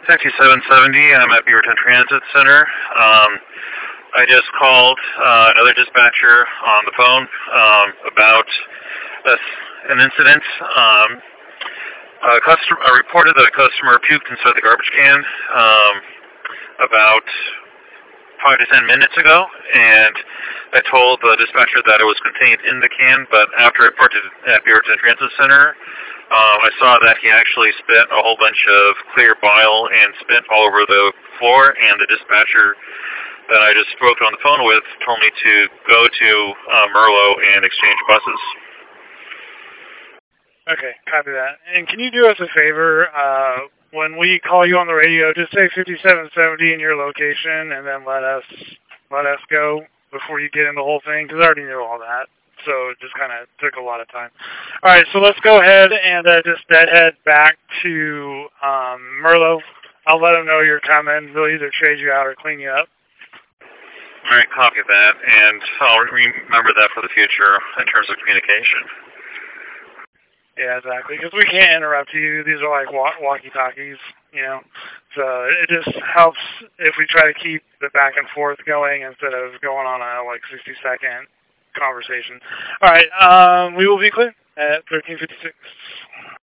Taxi 770, I'm at Beaverton Transit Center. I just called another dispatcher on the phone about an incident. I reported that a customer puked inside the garbage can about 5 to 10 minutes ago, and I told the dispatcher that it was contained in the can, but after I parked it at Beaverton Transit Center, I saw that he actually spit a whole bunch of clear bile and spit all over the floor, and the dispatcher that I just spoke on the phone with told me to go to Merlo and exchange buses. Okay, copy that. And can you do us a favor? When we call you on the radio, just say 5770 in your location, and then let us go before you get in the whole thing, because I already knew all that. So it just kind of took a lot of time. All right, so let's go ahead and just head back to Merlo. I'll let them know you're coming. They'll either trade you out or clean you up. All right, copy that, and I'll remember that for the future in terms of communication. Yeah, exactly, because we can't interrupt you. These are like walkie-talkies, you know. So it just helps if we try to keep the back and forth going instead of going on a 60-second conversation. All right, we will be clear at 13:56.